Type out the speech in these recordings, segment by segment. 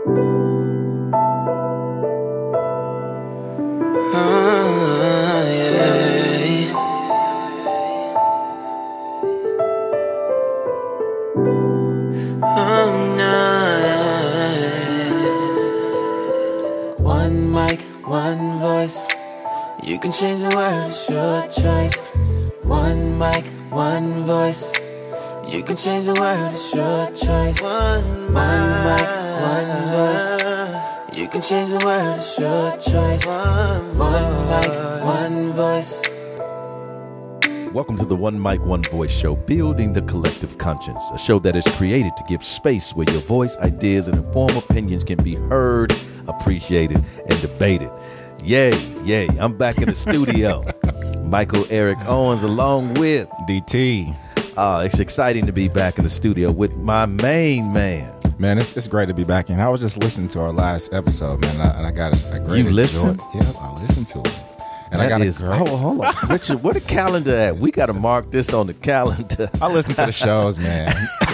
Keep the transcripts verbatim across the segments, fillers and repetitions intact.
One mic, one voice. You can change the world, it's your choice. One mic, one voice. You can change the world, it's your choice. One mic, one voice. You can change the world, it's your choice. One mic, one voice. Welcome to the One Mic, One Voice show, Building the Collective Conscience, a show that is created to give space where your voice, ideas, and informed opinions can be heard, appreciated, and debated. Yay, yay, I'm back in the studio. Michael Eric Owens along with D T. Uh, it's exciting to be back in the studio with my main man. Man, it's it's great to be back in. I was just listening to our last episode, man, and I, and I got a, a great You listen? Yeah, I listened to it. And that I got is, a great... hold, hold on. Richard, where the calendar at? We got to mark this on the calendar. I listen to the shows, man.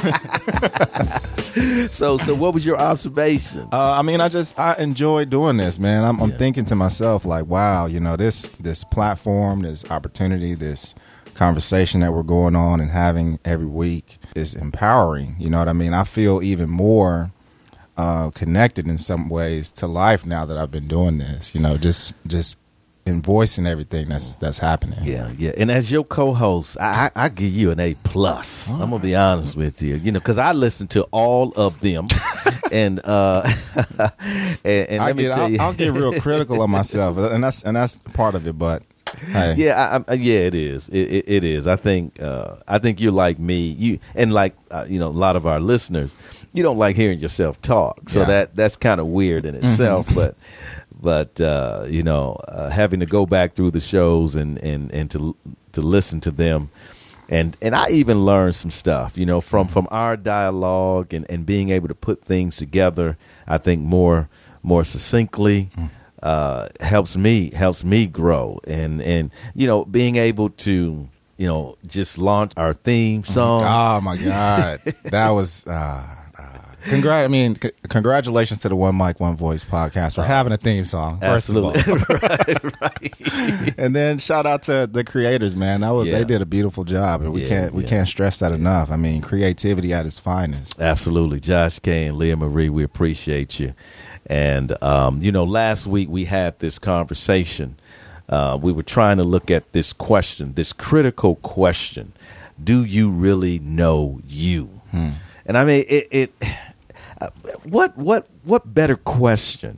so, so what was your observation? Uh, I mean, I just I enjoy doing this, man. I'm, I'm Yeah. thinking to myself, like, wow, you know, this this platform, this opportunity, this conversation that we're going on and having every week is empowering. You know what I mean? I feel even more uh, connected in some ways to life now that I've been doing this. You know, just just. in voicing everything that's that's happening. Yeah, yeah. And as your co-host, I, I, I give you an A plus. I'm gonna be honest with you, you know, because I listen to all of them, and uh, and, and I let me get, tell I'll, you, I'll get real critical of myself, and that's and that's part of it. But hey, yeah, I, I, yeah, it is. It, it, it is. I think uh, I think you're like me. You and like uh, you know, a lot of our listeners, you don't like hearing yourself talk, so Yeah. that that's kind of weird in itself, but. But uh, you know, uh, having to go back through the shows and, and, and to to listen to them, and and I even learned some stuff, you know, from, from our dialogue and, and being able to put things together. I think more more succinctly uh, helps me helps me grow, and and you know, being able to you know just launch our theme song. oh my God, that was. Uh, Congrat- I mean, c- congratulations to the One Mic, One Voice podcast for having a theme song. First Absolutely, of all. right, right. And then shout out to the creators, man. That was Yeah. they did a beautiful job, and we Yeah, can't we yeah. can't stress that enough. I mean, creativity at its finest. Absolutely. Josh K and Leah Marie, we appreciate you. And, um, you know, last week we had this conversation. Uh, we were trying to look at this question, this critical question. Do you really know you? Hmm. And I mean, it, it uh, what, what, what better question,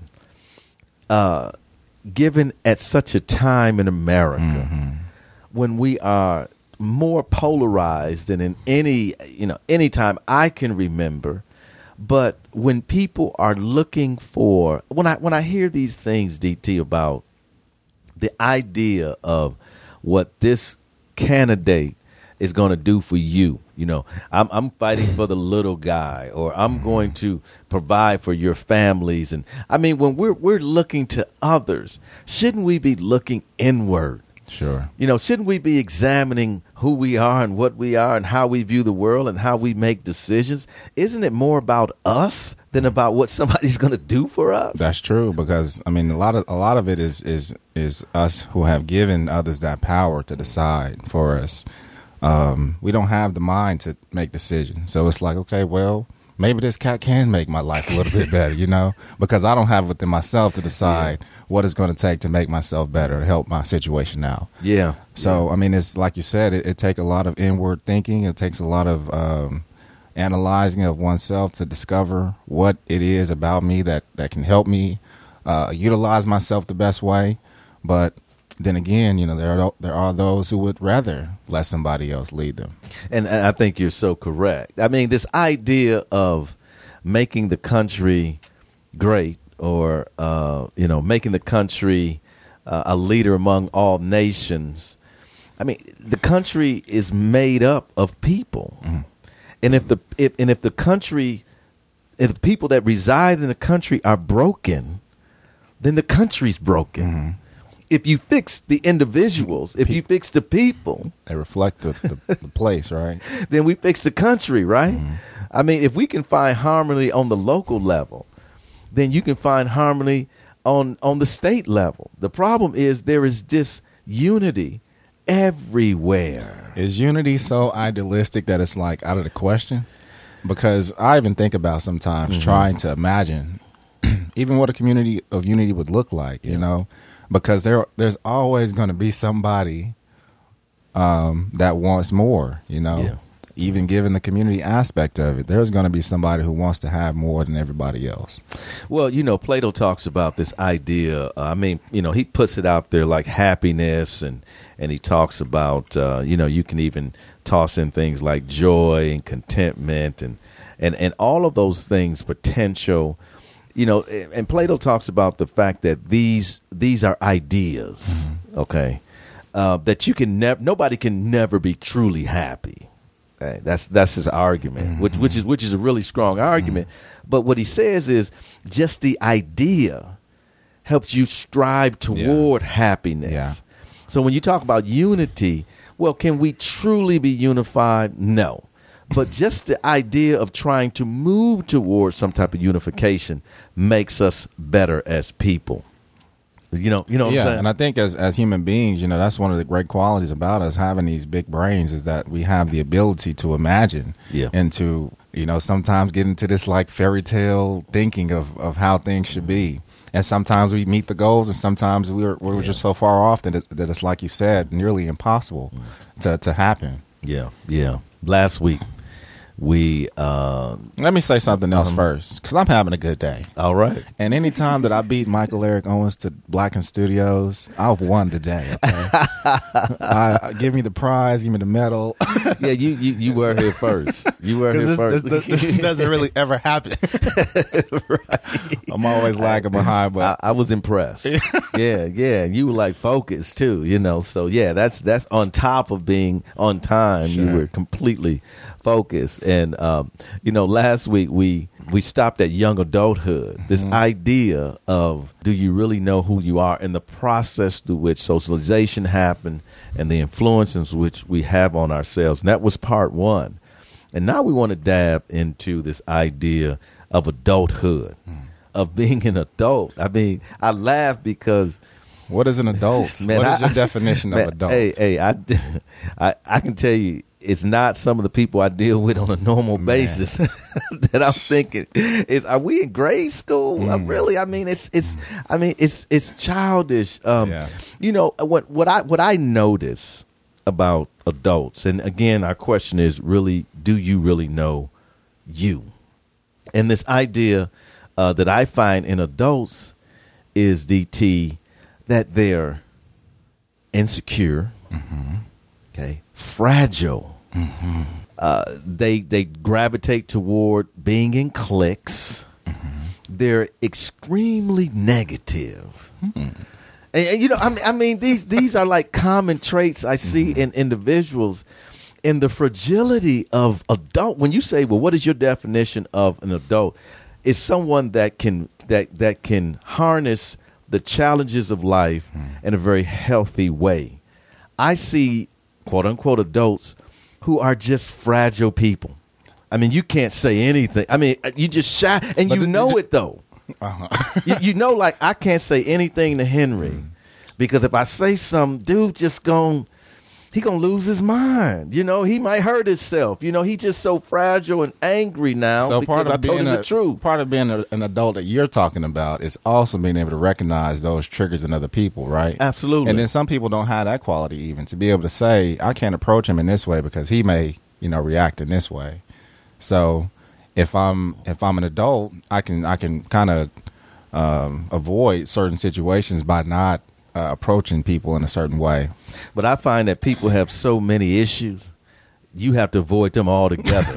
uh, given at such a time in America Mm-hmm. when we are more polarized than in any, you know, any time I can remember. But when people are looking for, when I when I hear these things, D T, about the idea of what this candidate is going to do for you, you know, I'm I'm fighting for the little guy, or I'm going to provide for your families, and I mean, when we're we're looking to others, shouldn't we be looking inward? Sure. You know, shouldn't we be examining who we are and what we are and how we view the world and how we make decisions? Isn't it more about us than about what somebody's going to do for us? That's true, because I mean a lot of a lot of it is is is us who have given others that power to decide for us. Um, we don't have the mind to make decisions, so it's like, okay, well, maybe this cat can make my life a little bit better, you know, because I don't have within myself to decide yeah. what it's going to take to make myself better, to help my situation out. Yeah. So yeah. I mean, it's like you said, it, it takes a lot of inward thinking. It takes a lot of um, analyzing of oneself to discover what it is about me that, that can help me uh, utilize myself the best way. But then again, you know, there are there are those who would rather let somebody else lead them. And, and I think you're so correct. I mean, this idea of making the country great, or uh, you know, making the country uh, a leader among all nations. I mean, the country is made up of people, mm-hmm. and if the if, and if the country, if the people that reside in the country are broken, then the country's broken. Mm-hmm. If you fix the individuals, if you fix the people, they reflect the, the, the place, right? Then we fix the country, right? Mm-hmm. I mean, if we can find harmony on the local level, then you can find harmony on on the state level. The problem is there is disunity everywhere. Is unity so idealistic that it's like out of the question? Because I even think about sometimes mm-hmm. trying to imagine even what a community of unity would look like, yeah. you know, because there there's always going to be somebody um, that wants more, you know, yeah. even given the community aspect of it. There's going to be somebody who wants to have more than everybody else. Well, you know, Plato talks about this idea. Uh, I mean, you know, he puts it out there like happiness, and and he talks about, uh, you know, you can even toss in things like joy and contentment and and, and all of those things, potential. You know, and Plato talks about the fact that these these are ideas, mm-hmm. okay, uh, that you can never, nobody can never be truly happy. Okay? That's that's his argument, mm-hmm. which which is which is a really strong argument. Mm-hmm. But what he says is just the idea helps you strive toward yeah. happiness. Yeah. So when you talk about unity, well, can we truly be unified? No. But just the idea of trying to move towards some type of unification makes us better as people. You know, you know what yeah, I'm saying? And I think as as human beings, you know, that's one of the great qualities about us having these big brains is that we have the ability to imagine yeah. and to, you know, sometimes get into this like fairy tale thinking of, of how things should be. And sometimes we meet the goals, and sometimes we're we're yeah. just so far off that, it, that it's, like you said, nearly impossible mm. to, to happen. Yeah, yeah. Last week, we uh, let me say something else um, first, because I'm having a good day. All right. And any time that I beat Michael Eric Owens to Blacken Studios, I've won the day. Okay? I, give me the prize, give me the medal. Yeah, you you, you were here first. You were here this, first. This, this, this doesn't really ever happen. Right. I'm always lagging behind, but I, I was impressed. yeah, yeah. You were like focused too, you know. So yeah, that's that's on top of being on time. Sure. You were completely focused. And um, you know, last week we we stopped at young adulthood. This mm-hmm. idea of, do you really know who you are, and the process through which socialization happened and the influences which we have on ourselves. And that was part one. And now we want to dab into this idea of adulthood, mm. of being an adult. I mean, I laugh because what is an adult? Man, what is I, your definition man, of adult? Hey, hey, I, I, I can tell you, it's not some of the people I deal with on a normal Man. basis that I'm thinking is, are we in grade school? Mm. Uh, really? I mean, it's it's. I mean, it's it's childish. Um, yeah. You know what? What I what I notice about adults, and again, our question is really, do you really know you? And this idea uh, that I find in adults is, D T, that they're insecure, mm-hmm. okay, fragile. Mm-hmm. Uh, they they gravitate toward being in cliques. Mm-hmm. They're extremely negative. Mm-hmm. And, and you know, I mean, I mean, these these are like common traits I see mm-hmm. in individuals. And the fragility of adult. When you say, "Well, what is your definition of an adult?" It's someone that can that that can harness the challenges of life mm-hmm. in a very healthy way. I see, quote unquote, adults who are just fragile people. I mean, you can't say anything. I mean, you just shy, and but you know it though. Uh-huh. you, you know, like I can't say anything to Henry mm. because if I say something, dude just gon' he gonna lose his mind. You know, he might hurt himself. You know, he just so fragile and angry now. So because part of I told being him a, the truth. Part of being a, an adult that you're talking about is also being able to recognize those triggers in other people, right? Absolutely. And then some people don't have that quality even to be able to say, I can't approach him in this way because he may, you know, react in this way. So if I'm if I'm an adult, I can I can kind of um, avoid certain situations by not uh, approaching people in a certain way. But I find that people have so many issues, you have to avoid them altogether.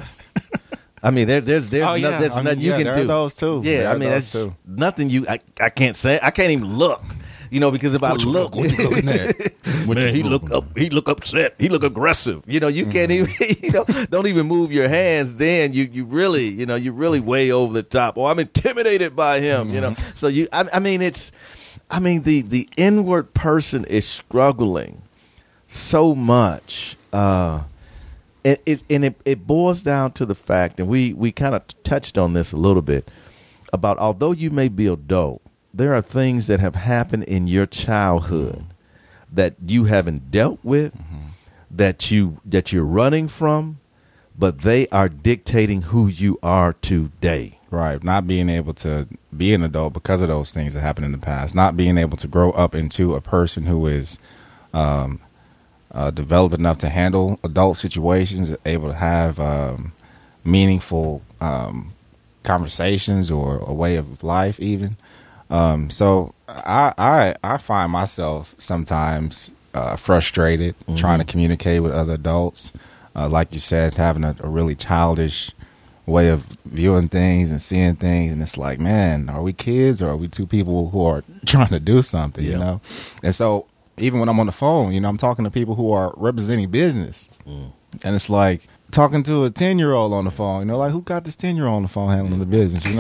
I mean, there, there's there's, oh, yeah. no, there's I mean, nothing yeah, you can there do. Are those too. Yeah, there I mean, that's too. nothing you. I, I can't say. I can't even look. You know, because if what I you look, what you looking at? Man, he look up. He look upset. He look aggressive. You know, you mm-hmm. can't even. You know, don't even move your hands. Then you you really, you know, you really way over the top. Oh, I'm intimidated by him. Mm-hmm. You know, so you. I, I mean, it's. I mean, the the inward person is struggling so much. Uh, it, it and it, it boils down to the fact, and we we kind of touched on this a little bit. about although you may be adult, there are things that have happened in your childhood that you haven't dealt with, mm-hmm. that you that you're running from, but they are dictating who you are today. Right. Not being able to be an adult because of those things that happened in the past. Not being able to grow up into a person who is um, uh, developed enough to handle adult situations, able to have um, meaningful um, conversations or a way of life even. Um, so I, I I find myself sometimes uh, frustrated mm-hmm. trying to communicate with other adults. Uh, like you said, having a, a really childish way of viewing things and seeing things. And it's like, man, are we kids or are we two people who are trying to do something, yeah. you know? And so even when I'm on the phone, you know, I'm talking to people who are representing business. Mm. And it's like talking to a ten-year-old on the phone, you know, like who got this ten-year-old on the phone handling the business, you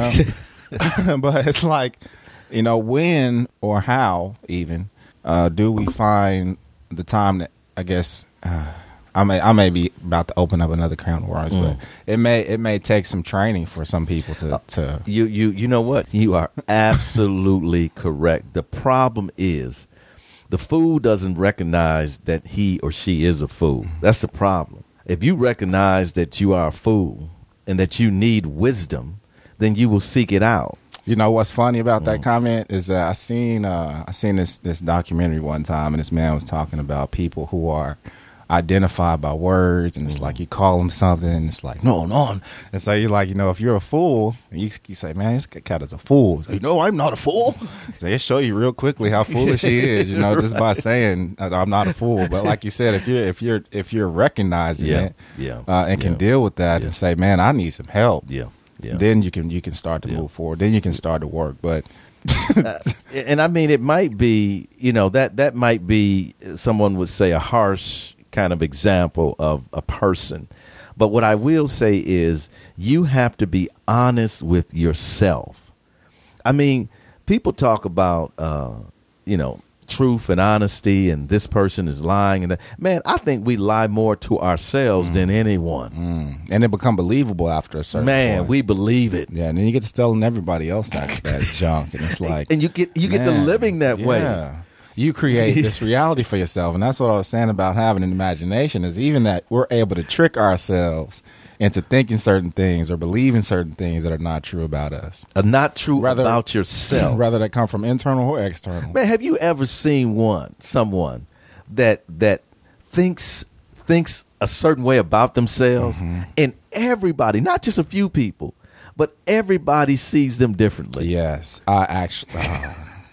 know? But it's like, you know, when or how even uh, do we find the time that, I guess, uh, I may I may be about to open up another can of worms, mm. but it may it may take some training for some people to, to you you you know what, you are absolutely correct. The problem is the fool doesn't recognize that he or she is a fool. That's the problem. If you recognize that you are a fool and that you need wisdom, then you will seek it out. You know what's funny about that mm. comment is uh, I seen uh, I seen this this documentary one time, and this man was talking about people who are identified by words, and it's like you call them something, and it's like no, no, and so you're like, you know, if you're a fool, you, you say, man, this cat is a fool. So, you know, I'm not a fool. So they show you real quickly how foolish he is, you know, right. just by saying I'm not a fool. But like you said, if you're if you're if you're recognizing yeah. it, yeah, uh, and can yeah. deal with that, yeah. and say, man, I need some help. Yeah, yeah. Then you can you can start to yeah. move forward. Then you can start to work, but. uh, and I mean, it might be, you know, that that might be, someone would say, a harsh kind of example of a person. But what I will say is you have to be honest with yourself. I mean, people talk about, uh, you know, truth and honesty, and this person is lying. And that. Man, I think we lie more to ourselves mm. than anyone. Mm. And it become believable after a certain Man, point. we believe it. Yeah, and then you get to telling everybody else that, that junk. And it's like. And you get, you get to living that yeah. way. You create this reality for yourself. And that's what I was saying about having an imagination, is even that we're able to trick ourselves into thinking certain things or believing certain things that are not true about us. Are not true rather, about yourself. Rather that come from internal or external. Man, have you ever seen one, someone that that thinks thinks a certain way about themselves, mm-hmm. and everybody, not just a few people, but everybody sees them differently? Yes. I actually... Uh,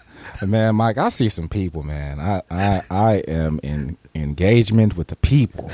Man, Mike, I see some people, man. I, I, I am in engagement with the people.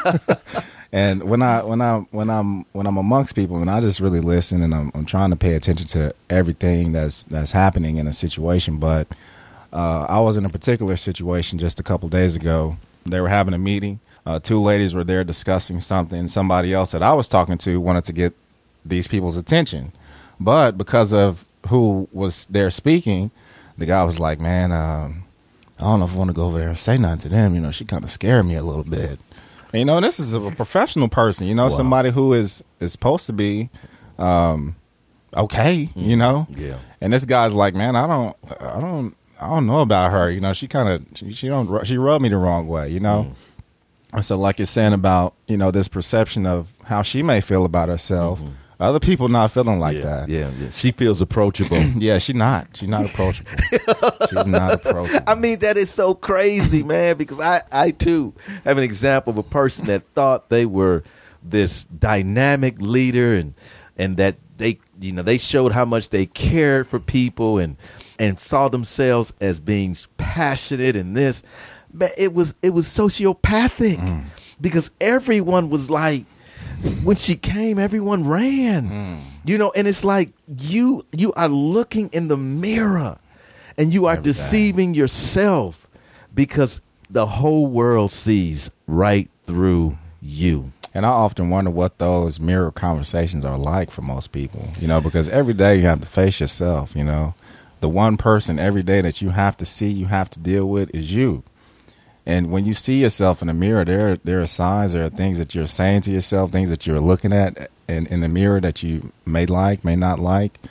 And when I when I when I'm when I'm amongst people, and I just really listen, and I'm I'm trying to pay attention to everything that's that's happening in a situation. But uh, I was in a particular situation just a couple days ago. They were having a meeting. Uh, two ladies were there discussing something. Somebody else that I was talking to wanted to get these people's attention, but because of who was there speaking, the guy was like, man, um, I don't know if I want to go over there and say nothing to them. You know, she kind of scared me a little bit. And, you know, this is a professional person, you know, wow. somebody who is, is supposed to be um, okay, mm-hmm. you know. Yeah. And this guy's like, man, I don't, I don't, I don't know about her. You know, she kind of, she, she don't, she rubbed me the wrong way, you know. Mm-hmm. And so, like you're saying about, you know, this perception of how she may feel about herself. Mm-hmm. Other people not feeling like yeah, that. Yeah, yeah. She feels approachable. Yeah, she not. She's not approachable. She's not approachable. I mean, that is so crazy, man, because I, I, too, have an example of a person that thought they were this dynamic leader, and and that they, you know, they showed how much they cared for people and and saw themselves as being passionate in this. But it was it was sociopathic mm. because everyone was like, when she came, everyone ran, mm. you know, and it's like you you are looking in the mirror and you are Every deceiving day. yourself because the whole world sees right through you. And I often wonder what those mirror conversations are like for most people, you know, because every day you have to face yourself, you know. The one person every day that you have to see, you have to deal with is you. And when you see yourself in the mirror, there there are signs, there are things that you're saying to yourself, things that you're looking at in, in the mirror that you may like, may not like.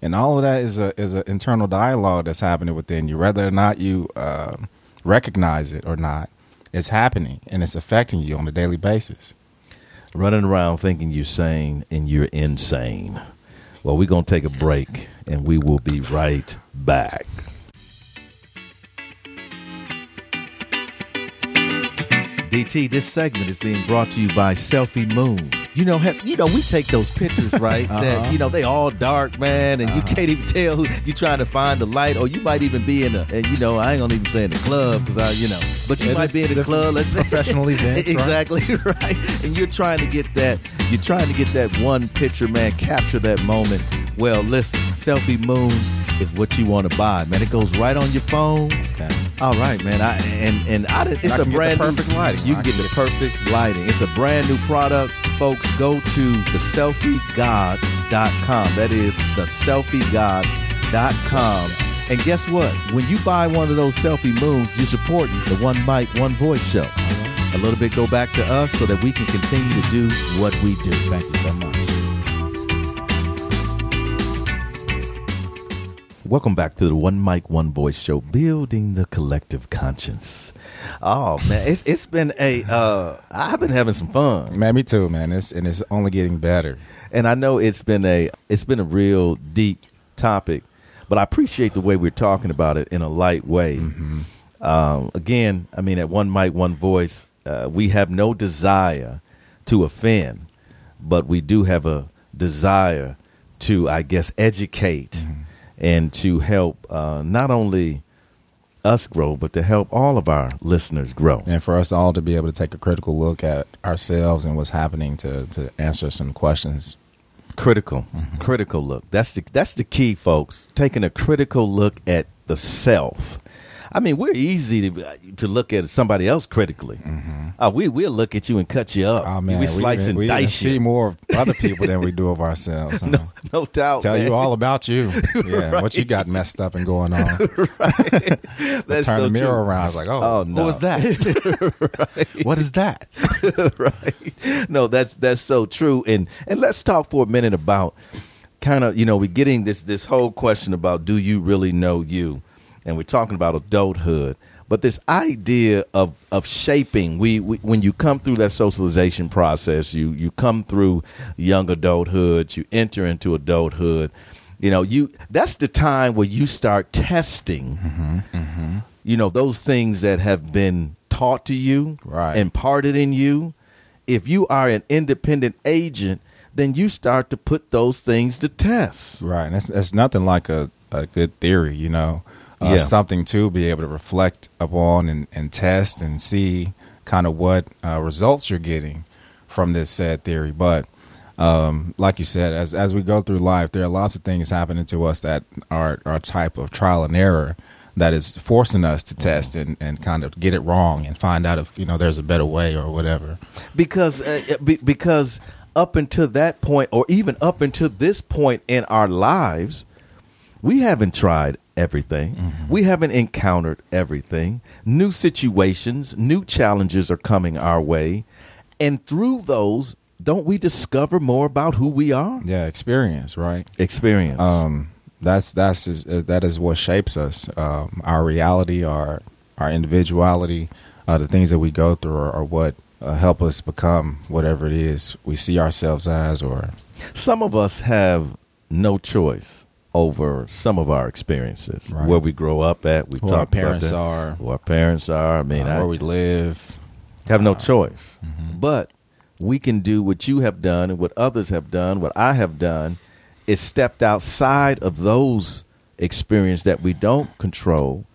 And all of that is a is an internal dialogue that's happening within you, whether or not you uh, recognize it or not. It's happening, and it's affecting you on a daily basis. Running around thinking you're sane and you're insane. Well, we're going to take a break, and we will be right back. D T, this segment is being brought to you by Selfie Moon. You know, have, you know, we take those pictures, right? uh-huh. That, you know, they all dark, man, and uh-huh. you can't even tell who you're trying to find the light, or you might even be in a, and you know, I ain't gonna even say in the club because I, you know, but you it might be in the club. Let's say professional events, exactly right? right. And you're trying to get that, you're trying to get that one picture, man, capture that moment. Well, listen, Selfie Moon is what you want to buy, man. It goes right on your phone. Okay. All right, man. I and and I, it's I a brand new perfect lighting. You can get the perfect lighting. It's a brand new product, folks. Go to the selfie gods dot com. That is the selfie gods dot com. And guess what? When you buy one of those Selfie Moons, you're supporting the One Mic, One Voice show. A little bit go back to us so that we can continue to do what we do. Thank you so much. Welcome back to the One Mic, One Voice show, building the collective conscience. Oh man, it's it's been a uh, I've been having some fun, man. Me too, man. It's and it's only getting better. And I know it's been a it's been a real deep topic, but I appreciate the way we're talking about it in a light way. Mm-hmm. Um, again, I mean, at One Mic, One Voice, uh, we have no desire to offend, but we do have a desire to, I guess, educate. Mm-hmm. And to help uh, not only us grow, but to help all of our listeners grow. And for us all to be able to take a critical look at ourselves and what's happening to, to answer some questions. Critical, mm-hmm. critical look. That's the that's the key, folks. Taking a critical look at the self. I mean, we're easy to to look at somebody else critically. Mm-hmm. Uh, we we'll look at you and cut you up. Oh, man. We slice we, and we dice see you. more of other people than we do of ourselves. Huh? No, no doubt. Tell man. you all about you. Yeah, right. What you got messed up and going on. Right. That's turn so the mirror true. around. I was like, oh, oh no. what was that? Right. What is that? Right. No, that's that's so true. And and let's talk for a minute about kind of, you know, we're getting this this whole question about, do you really know you? And we're talking about adulthood. But this idea of, of shaping, we, we when you come through that socialization process, you you come through young adulthood, you enter into adulthood, you know, you that's the time where you start testing, mm-hmm, mm-hmm. you know, those things that have been taught to you, right. imparted in you. If you are an independent agent, then you start to put those things to test. Right. And it's, it's nothing like a, a good theory, you know. Uh, yeah. Something to be able to reflect upon and, and test and see kind of what uh, results you're getting from this said theory. But um, like you said, as as we go through life, there are lots of things happening to us that are, are a type of trial and error that is forcing us to test and, and kind of get it wrong and find out if, you know, there's a better way or whatever. Because uh, be, because up until that point, or even up until this point in our lives, we haven't tried everything. Mm-hmm. We haven't encountered everything. New situations, new challenges are coming our way. And through those, don't we discover more about who we are? Yeah, experience, right? Experience. Um, that's that's is, that is what shapes us. Um, our reality, our our individuality, uh, the things that we go through are, are what uh, help us become whatever it is we see ourselves as. Or some of us have no choice over some of our experiences, right. where we grow up at, we who talk our parents about that, are, who our parents are. I mean, uh, I where we live, have no uh, choice. Mm-hmm. But we can do what you have done and what others have done, what I have done, is stepped outside of those experiences that we don't control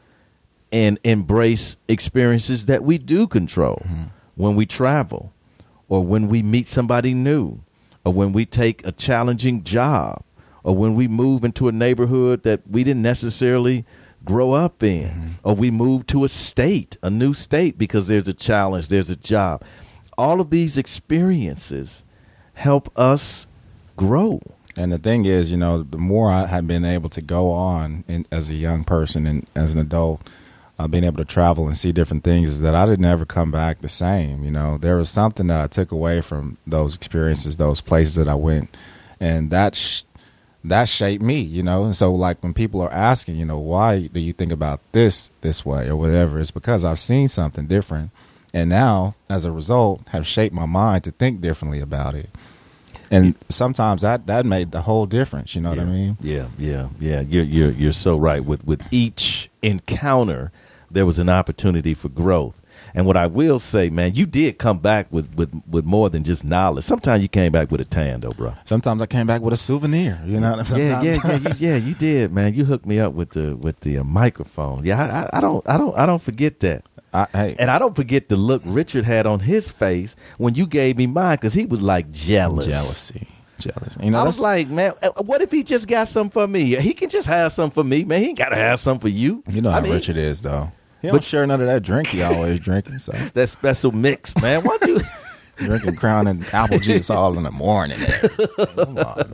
and embrace experiences that we do control. Mm-hmm. When we travel, or when we meet somebody new, or when we take a challenging job, or when we move into a neighborhood that we didn't necessarily grow up in, mm-hmm. or we move to a state, a new state, because there's a challenge, there's a job. All of these experiences help us grow. And the thing is, you know, the more I have been able to go on in, as a young person and as an adult, uh, being able to travel and see different things, is that I didn't ever come back the same. You know, there was something that I took away from those experiences, those places that I went, and that sh- that shaped me, you know. And so, like, when people are asking, you know, why do you think about this this way or whatever, it's because I've seen something different, and now, as a result, have shaped my mind to think differently about it. And sometimes that, that made the whole difference. You know yeah, what I mean? Yeah, yeah, yeah. You're you're you're so right. With with each encounter, there was an opportunity for growth. And what I will say, man, you did come back with, with, with more than just knowledge. Sometimes you came back with a tan, though, bro. Sometimes I came back with a souvenir. You know, yeah, yeah, yeah, you, yeah. You did, man. You hooked me up with the with the uh, microphone. Yeah, I, I, I don't, I don't, I don't forget that. I, hey. And I don't forget the look Richard had on his face when you gave me mine, because he was like jealous, jealousy, jealous. You know, I was like, man, what if he just got something for me? He can just have something for me, man. He ain't got to have something for you. You know how I mean, Richard is, though. He don't share none of that drink he always drinking. So that special mix, man. Why do you drinking Crown and apple juice all in the morning? Come on,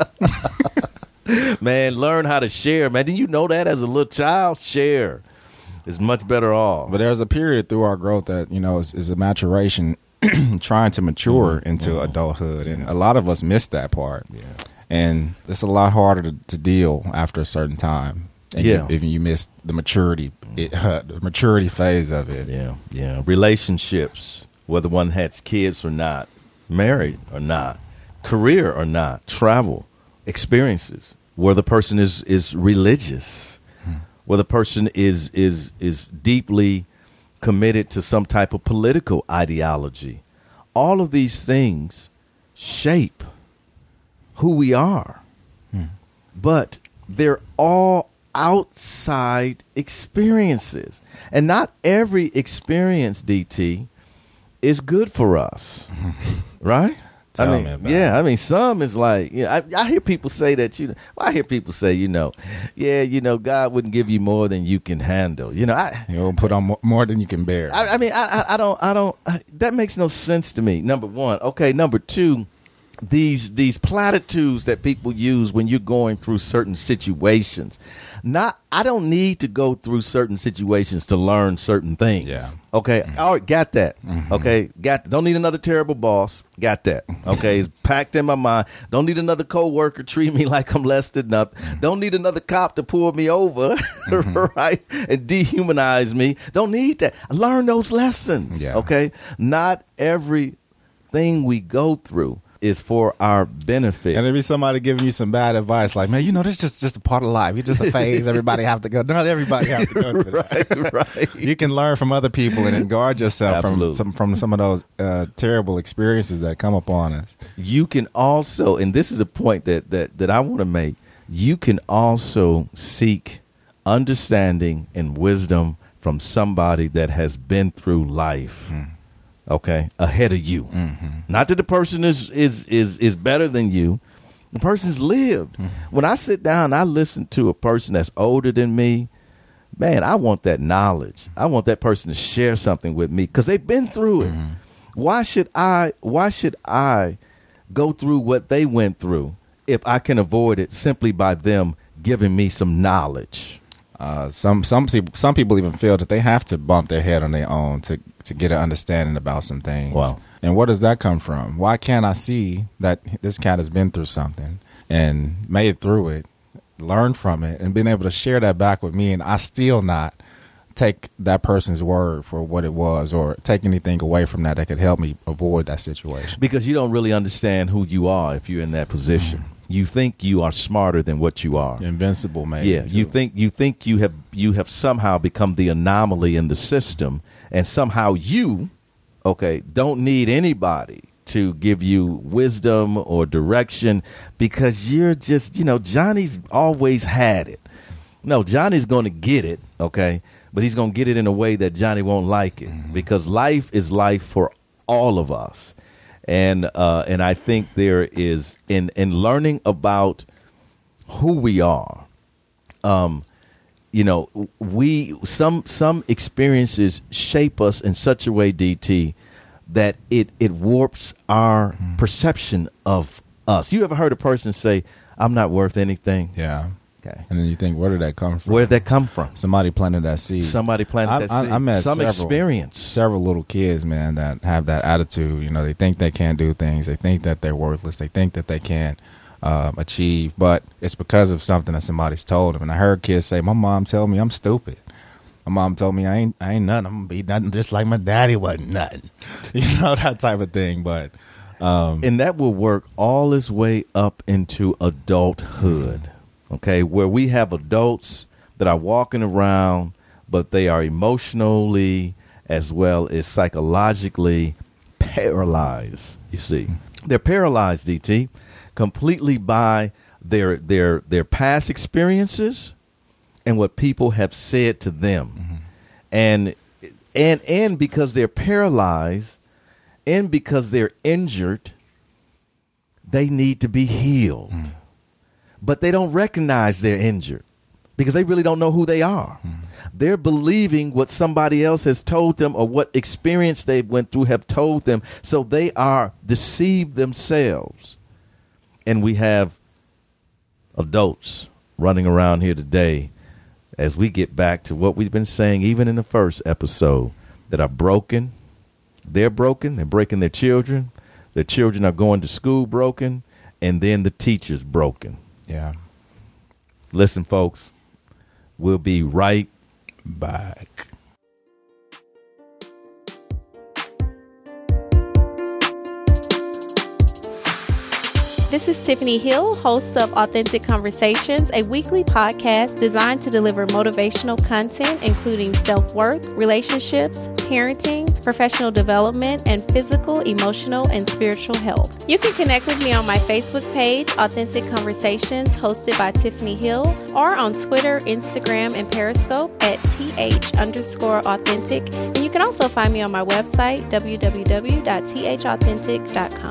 man. Man, learn how to share, man. Didn't you know that as a little child? Share is much better off. But there's a period through our growth that, you know, is, is a maturation, trying to mature mm-hmm. into mm-hmm. adulthood, and a lot of us miss that part. Yeah, and it's a lot harder to, to deal after a certain time. And yeah, you, if you miss the maturity, it, uh, the maturity phase of it. Yeah, yeah. Relationships, whether one has kids or not, married or not, career or not, travel, experiences, where the person is is religious, hmm. where the person is is is deeply committed to some type of political ideology. All of these things shape who we are, hmm. but they're all outside experiences, and not every experience, D T, is good for us, right? Tell I mean, me about yeah, it. I mean, some is like, yeah, I, I hear people say that, you know, well, I hear people say, you know, yeah, you know, God wouldn't give you more than you can handle. You know, I, you'll put on more, more than you can bear. I, I mean, I, I, I don't, I don't, I, that makes no sense to me. Number one. Okay. Number two, these, these platitudes that people use when you're going through certain situations. Not, I don't need to go through certain situations to learn certain things. Yeah. Okay. Mm-hmm. All right. Got that. Mm-hmm. Okay. Got. Don't need another terrible boss. Got that. Okay. It's packed in my mind. Don't need another coworker treat me like I'm less than nothing. Mm-hmm. Don't need another cop to pull me over, mm-hmm. right, and dehumanize me. Don't need that. Learn those lessons. Yeah. Okay. Not everything we go through is for our benefit. And there be somebody giving you some bad advice, like, man, you know, this is just, just a part of life. It's just a phase. Everybody have to go. Not everybody have to go through that. Right, right. You can learn from other people and then guard yourself Absolutely. from some, from some of those uh, terrible experiences that come upon us. You can also, and this is a point that that, that I want to make, you can also seek understanding and wisdom from somebody that has been through life. Hmm. Okay, ahead of you. Mm-hmm. Not that the person is is is is better than you. The person's lived. Mm-hmm. When I sit down, I listen to a person that's older than me. Man, I want that knowledge. I want that person to share something with me because they've been through it. Mm-hmm. Why should I? Why should I go through what they went through if I can avoid it simply by them giving me some knowledge? Uh, some some people some people even feel that they have to bump their head on their own to to get an understanding about some things. Wow. And where does that come from? Why can't I see that this cat has been through something and made through it, learned from it, and been able to share that back with me, and I still not take that person's word for what it was or take anything away from that that could help me avoid that situation? Because you don't really understand who you are if you're in that position. Mm. You think you are smarter than what you are. Invincible, maybe. Yeah, too. you think you think you have you have somehow become the anomaly in the system, and somehow you, okay, don't need anybody to give you wisdom or direction because you're just, you know, Johnny's always had it. No, Johnny's going to get it, okay, but he's going to get it in a way that Johnny won't like it mm-hmm. because life is life for all of us. And uh, and I think there is in in learning about who we are, um, you know, we some some experiences shape us in such a way, D T, that it it warps our mm. perception of us. You ever heard a person say, "I'm not worth anything"? Yeah. Okay. And then you think, where did that come from? Where did that come from? Somebody planted that seed. Somebody planted I, that I, seed. I met Some several, experience. Several little kids, man, that have that attitude. You know, they think they can't do things. They think that they're worthless. They think that they can't um, achieve, but it's because of something that somebody's told them. And I heard kids say, "My mom told me I'm stupid. My mom told me I ain't I ain't nothing. I'm gonna be nothing just like my daddy wasn't nothing." You know, that type of thing. But um, and that will work all its way up into adulthood. Okay, where we have adults that are walking around, but they are emotionally as well as psychologically paralyzed. You see, they're paralyzed, D T, completely by their their their past experiences and what people have said to them. Mm-hmm. And and and because they're paralyzed and because they're injured, they need to be healed. Mm. But they don't recognize they're injured because they really don't know who they are. Mm. They're believing what somebody else has told them or what experience they went through have told them. So they are deceived themselves. And we have adults running around here today as we get back to what we've been saying, even in the first episode, that are broken. They're broken. They're breaking their children. Their children are going to school broken. And then the teacher's broken. Yeah. Listen, folks, we'll be right back. This is Tiffany Hill, host of Authentic Conversations, a weekly podcast designed to deliver motivational content, including self-worth, relationships, parenting, professional development, and physical, emotional, and spiritual health. You can connect with me on my Facebook page, Authentic Conversations, hosted by Tiffany Hill, or on Twitter, Instagram, and Periscope at th underscore authentic. And you can also find me on my website, w w w dot t h authentic dot com.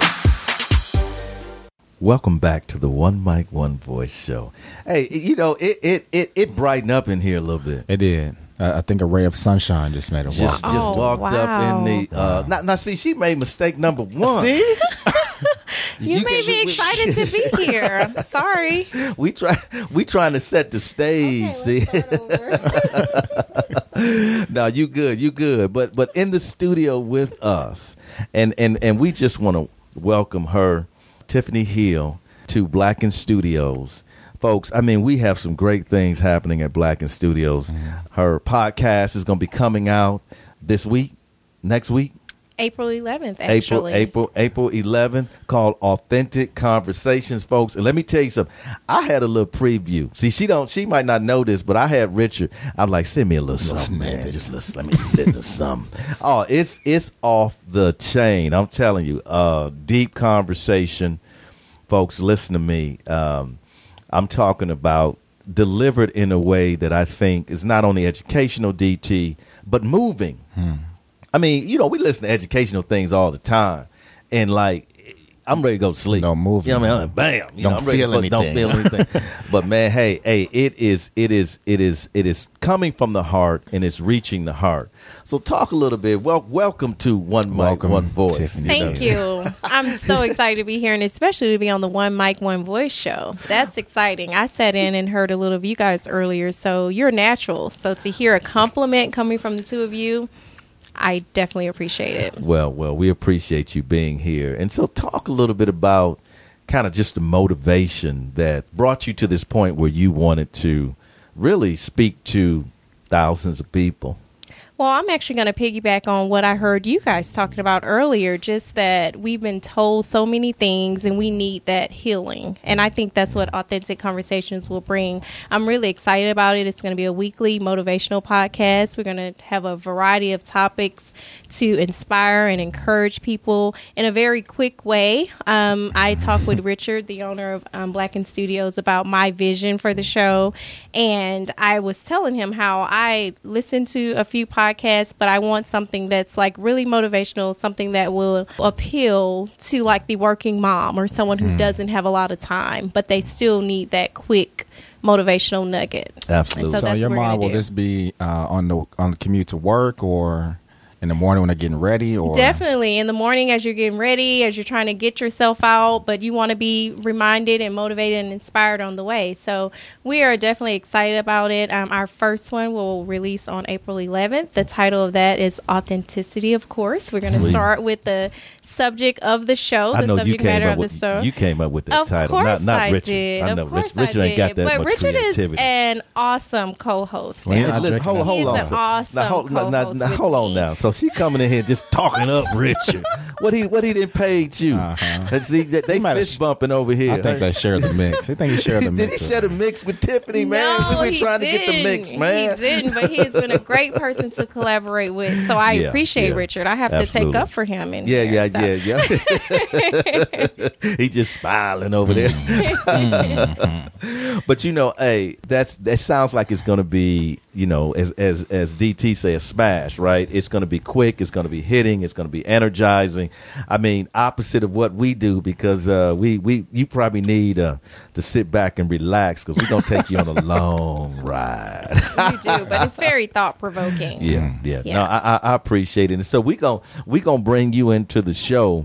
Welcome back to the One Mic, One Voice show. Hey, you know, it it it, it brightened up in here a little bit. It did. Uh, I think a ray of sunshine just made it just, walk. Just oh, walked wow. up in the. Uh, now, now, see, she made mistake number one. See? You, you made me excited to be here. I'm sorry. We try. We trying to set the stage. Okay, see. No, you good. You good. But but in the studio with us, and and and we just want to welcome her, Tiffany Hill, to Blacken Studios. Folks, I mean, we have some great things happening at Blacken Studios. Mm-hmm. Her podcast is going to be coming out this week, next week. April eleventh, actually. April, April, April eleventh, called Authentic Conversations, folks. And let me tell you something. I had a little preview. See, she don't, she might not know this, but I had Richard. I'm like, send me a little something, man. Just let's let me little something. Oh, it's it's off the chain. I'm telling you. Uh, deep conversation, folks. Listen to me. Um, I'm talking about delivered in a way that I think is not only educational, D T, but moving. Hmm. I mean, you know, we listen to educational things all the time, and like, I'm ready to go to sleep. No moving. You know what I mean? Bam. You don't know, I'm ready feel to, anything. Don't feel anything. But man, hey, hey, it is, it is, it is, it is coming from the heart, and it's reaching the heart. So talk a little bit. Well, welcome to One Mic, One Voice. You Thank know? you. I'm so excited to be here, and especially to be on the One Mic, One Voice show. That's exciting. I sat in and heard a little of you guys earlier, so you're natural. So to hear a compliment coming from the two of you, I definitely appreciate it. Well, well, we appreciate you being here. And so talk a little bit about kind of just the motivation that brought you to this point where you wanted to really speak to thousands of people. Well, I'm actually going to piggyback on what I heard you guys talking about earlier, just that we've been told so many things and we need that healing. And I think that's what Authentic Conversations will bring. I'm really excited about it. It's going to be a weekly motivational podcast. We're going to have a variety of topics to inspire and encourage people in a very quick way. Um, I talked with Richard, the owner of um, Blacken Studios, about my vision for the show. And I was telling him how I listened to a few podcasts podcast, but I want something that's like really motivational, something that will appeal to like the working mom or someone who mm. doesn't have a lot of time, but they still need that quick motivational nugget. Absolutely. So, so your mom, will this be uh, on the on the commute to work, or in the morning when they're getting ready, or definitely in the morning as you're getting ready, as you're trying to get yourself out, but you want to be reminded and motivated and inspired on the way. So we are definitely excited about it. Um, our first one will release on April eleventh. The title of that is Authenticity, of course. We're going to start with the subject of the show, I the know you subject came matter up of with, the show. You came up with that Of title, course not not I Richard. did. I know Of course Rich, Richard I ain't got did. that but much Richard creativity. is an awesome co-host. Well, now. yeah, I Listen, hold, hold He's on. an sir. awesome now, hold, now, now, co-host now, with hold on me. now. So she coming in here just talking up Richard. what he what he didn't paid you? Uh-huh. See, they they He might have- fist bumping over here. I think they share the mix. I think he shared the Did mix. he with share the her. mix with Tiffany, man? No, We've been he trying to get the mix, didn't. man. He didn't, but he has been a great person to collaborate with. So I Yeah, appreciate yeah. Richard. I have Absolutely. to take up for him. In Yeah, here, yeah, so. yeah, yeah. He just smiling over there. But you know, hey, that's that sounds like it's going to be, you know, as as as D T say, a smash, right? It's going to be quick. It's going to be hitting. It's going to be energizing. I mean, opposite of what we do, because uh, we we you probably need uh, to sit back and relax because we're going to take you on a long ride. You do, but it's very thought provoking. Yeah, yeah. Yeah. No, I, I, I appreciate it. And so we gon' we gonna bring you into the show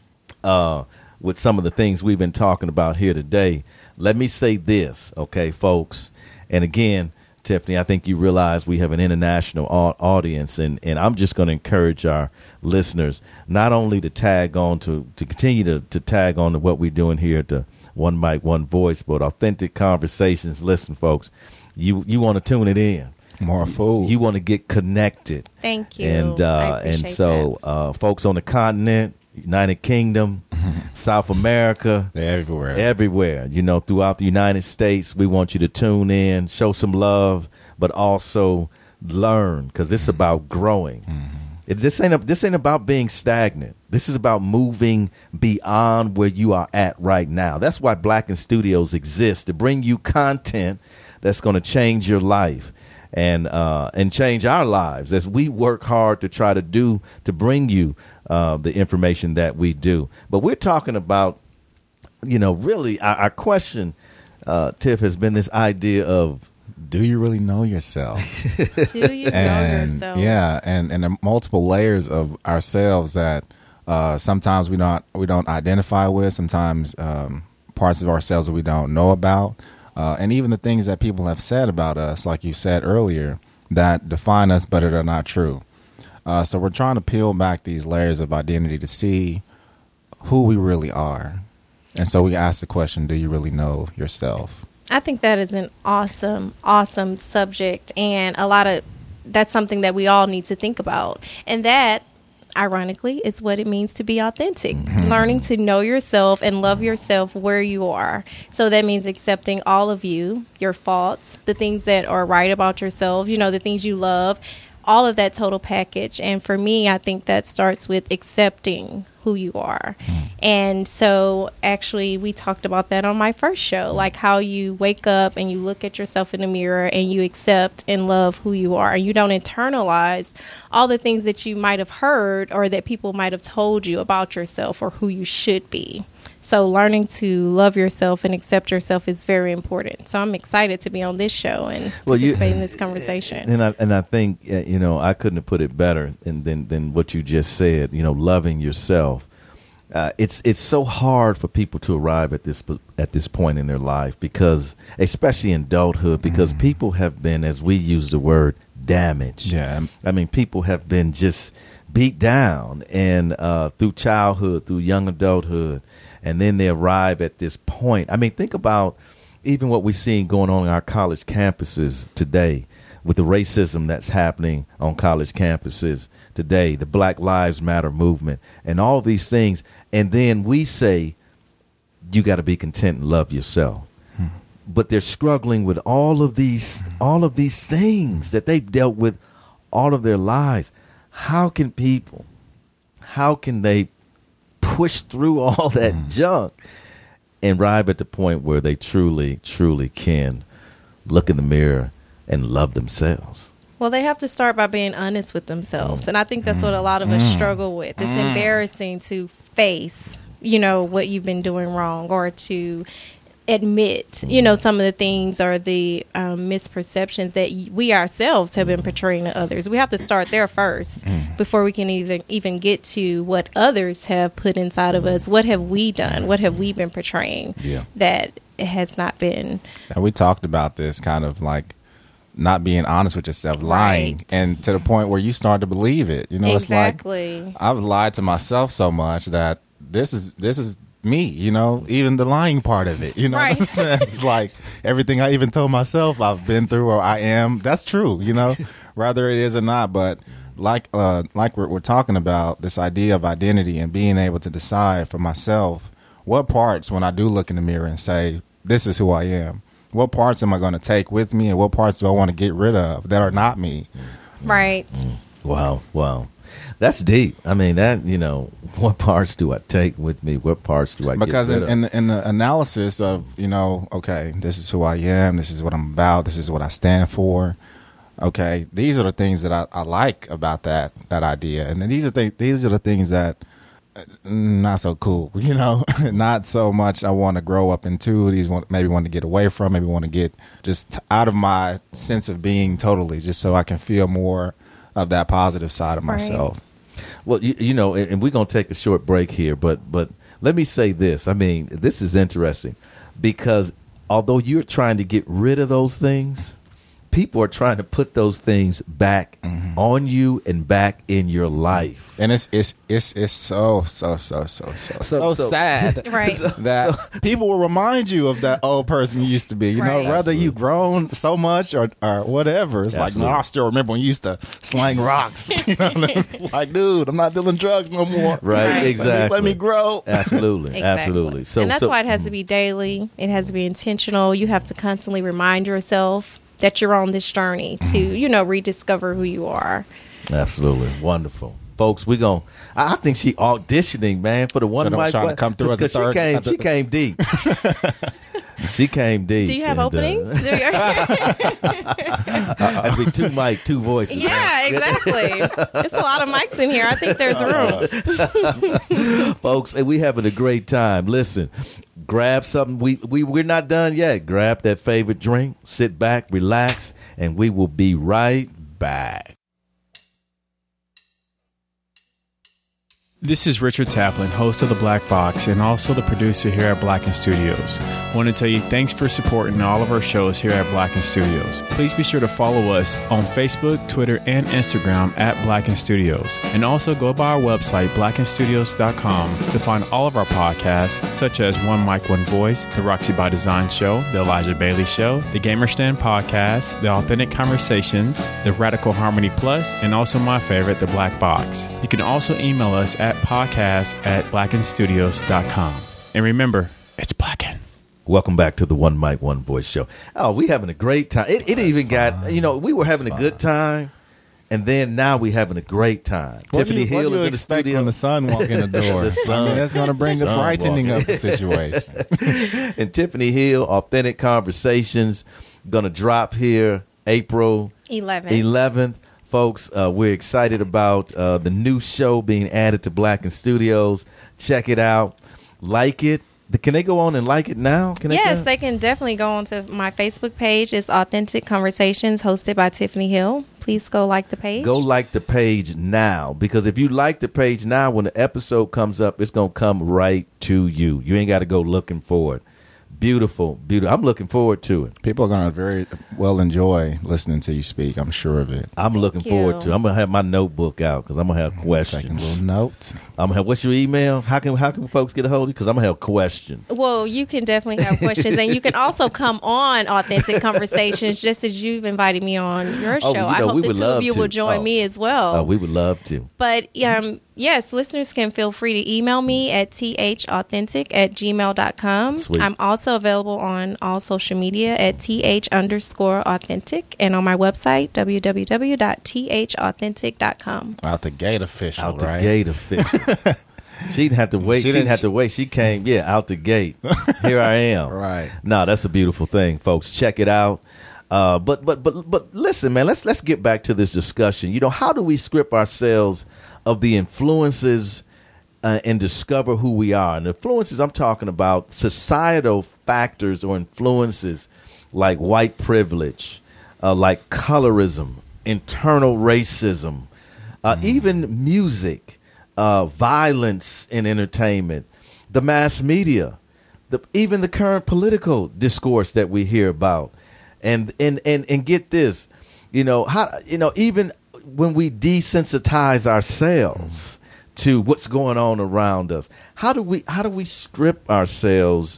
uh, with some of the things we've been talking about here today. Let me say this, okay, folks. And again, Tiffany, I think you realize we have an international au- audience, and, and I'm just going to encourage our listeners not only to tag on to to continue to, to tag on to what we're doing here at the One Mic, One Voice, but Authentic Conversations. Listen, folks, you you want to tune it in. More food. You want to get connected. Thank you. And I uh, appreciate and so uh, folks on the continent, United Kingdom, South America, They're everywhere. everywhere, you know, throughout the United States, we want you to tune in, show some love, but also learn, because it's about growing. Mm-hmm. It, this ain't a, this ain't about being stagnant. This is about moving beyond where you are at right now. That's why Black in Studios exists, to bring you content that's going to change your life and uh, and change our lives as we work hard to try to do to bring you uh, the information that we do. But we're talking about, you know, really our, our question, uh, Tiff, has been this idea of, Do you really know yourself? Do you know and yourself? yeah, and and the multiple layers of ourselves that uh, sometimes we don't we don't identify with. Sometimes um, parts of ourselves that we don't know about, uh, and even the things that people have said about us, like you said earlier, that define us, but are not true. Uh, so we're trying to peel back these layers of identity to see who we really are, and so we ask the question: Do you really know yourself? I think that is an awesome, awesome subject, and a lot of that's something that we all need to think about. And that, ironically, is what it means to be authentic. Mm-hmm. Learning to know yourself and love yourself where you are. So that means accepting all of you, your faults, the things that are right about yourself, you know, the things you love, all of that total package. And for me, I think that starts with accepting who you are. Mm. And so actually we talked about that on my first show, like how you wake up and you look at yourself in the mirror and you accept and love who you are. And you don't internalize all the things that you might have heard or that people might have told you about yourself or who you should be. So learning to love yourself and accept yourself is very important. So I'm excited to be on this show and Well, you- participate in this conversation. and I and I think uh, you know, I couldn't have put it better than than, than what you just said. You know, loving yourself. Uh, it's it's so hard for people to arrive at this at this point in their life, because especially in adulthood, because mm. people have been, as we use the word, damaged. Yeah, I mean, people have been just beat down, and uh, through childhood, through young adulthood, and then they arrive at this point. I mean, think about even what we're seeing going on in our college campuses today, with the racism that's happening on college campuses today, the Black Lives Matter movement, and all these things. And then we say, you got to be content and love yourself. Hmm. But they're struggling with all of these, all of these things that they've dealt with all of their lives. How can people, how can they push through all that hmm. junk and arrive at the point where they truly, truly can look in the mirror and love themselves? Well, they have to start by being honest with themselves. And I think that's what a lot of us struggle with. It's embarrassing to face, you know, what you've been doing wrong, or to admit, you know, some of the things or the um, misperceptions that y- we ourselves have been portraying to others. We have to start there first mm. before we can even even get to what others have put inside of us. What have we done? What have we been portraying yeah. that has not been? And we talked about this kind of like not being honest with yourself, lying, right. and to the point where you start to believe it. You know, exactly. It's like I've lied to myself so much that this is this is. me, you know, even the lying part of it, you know right. what I'm saying? It's like everything I even told myself I've been through or I am, that's true, you know, whether it is or not. But like uh, like we're, we're talking about this idea of identity and being able to decide for myself what parts, when I do look in the mirror and say, this is who I am, what parts am I going to take with me and what parts do I want to get rid of that are not me? Right. Wow. Wow. That's deep. I mean, that, you know, what parts do I take with me? What parts do I because get rid in, of? in, in the analysis of, you know, okay, this is who I am. This is what I'm about. This is what I stand for. Okay, these are the things that I, I like about that that idea. And then these are, th- these are the things that uh, not so cool, you know, not so much I want to grow up into. These want, maybe want to get away from, maybe want to get just out of my sense of being totally, just so I can feel more of that positive side of myself. Right. Well, you, you know, and, and we're going to take a short break here, but but let me say this. I mean, this is interesting because although you're trying to get rid of those things, people are trying to put those things back mm-hmm. on you and back in your life. And it's it's it's it's so so so so so so, so sad right. that so, people will remind you of that old person you used to be. You right. know, whether you've grown so much or, or whatever. It's Absolutely. like, no, I still remember when you used to slang rocks. You know, it's like, dude, I'm not dealing drugs no more. Right, right. exactly. Let me, let me grow. Absolutely, exactly. absolutely. So, and that's so, why it has to be daily. It has to be intentional. You have to constantly remind yourself that you're on this journey to, you know, rediscover who you are. Absolutely. Wonderful. Folks, we're going to, I think she auditioning, man, for the one so mic. Trying to come through as a third. She came, she came deep. She came deep. Do you have and, openings? Uh, that'd be two mic, two voices. Yeah, exactly. It's a lot of mics in here. I think there's room. Folks, and we having a great time. Listen, grab something. We, we, we're not done yet. Grab that favorite drink, sit back, relax, and we will be right back. This is Richard Taplin, host of The Black Box and also the producer here at Blacken Studios. I want to tell you thanks for supporting all of our shows here at Blacken Studios. Please be sure to follow us on Facebook, Twitter, and Instagram at Blacken Studios. And also go by our website, blacken studios dot com, to find all of our podcasts, such as One Mic, One Voice, The Roxy by Design Show, The Elijah Bailey Show, The Gamer Stand Podcast, The Authentic Conversations, The Radical Harmony Plus, and also my favorite, The Black Box. You can also email us at podcast at blacken studios dot com. And remember, it's Blacken. Welcome back to the One Mic, One Voice show. Oh, we having a great time. It, it even fun. got, you know, we were having That's a good fun. time, and then now we having a great time. What Tiffany you, Hill what do you is in the studio. When the sun walk in the door, the sun, I mean, that's going to bring the brightening of the situation. And Tiffany Hill, Authentic Conversations, going to drop here April eleventh. Folks, uh, we're excited about uh, the new show being added to Blacken Studios. Check it out. Like it. Can they go on and like it now? Can yes, they, they can definitely go on to my Facebook page. It's Authentic Conversations, hosted by Tiffany Hill. Please go like the page. Go like the page now, because if you like the page now, when the episode comes up, it's going to come right to you. You ain't got to go looking for it. Beautiful, beautiful. I'm looking forward to it. People are going to very well enjoy listening to you speak. I'm sure of it. I'm Thank looking you. forward to it. I'm going to have my notebook out because I'm going to have questions. Taking little notes. I'm gonna have, what's your email? How can how can folks get a hold of you? Because I'm going to have questions. Well, you can definitely have questions. And you can also come on Authentic Conversations, just as you've invited me on your show. Oh, you know, I hope we the would two of love you to. will join Oh. me as well. Uh, we would love to. But um, yes, listeners can feel free to email me at thauthentic at gmail dot com. Sweet. I'm also available on all social media at th underscore authentic and on my website, w w w dot t h authentic dot com. Out the gate official, Out right? the gate official. She didn't have to wait. She She, didn't didn't- have to wait. She came, yeah, out the gate. Here I am. Right. No, that's a beautiful thing, folks. Check it out. Uh, but but but but listen, man. Let's let's get back to this discussion. You know, how do we script ourselves of the influences uh, and discover who we are. And the influences I'm talking about, societal factors or influences like white privilege, uh, like colorism, internal racism, uh, mm. even music, uh, violence in entertainment, the mass media, the, even the current political discourse that we hear about. And, and, and, and get this, you know, how, you know, even when we desensitize ourselves to what's going on around us, how do we how do we strip ourselves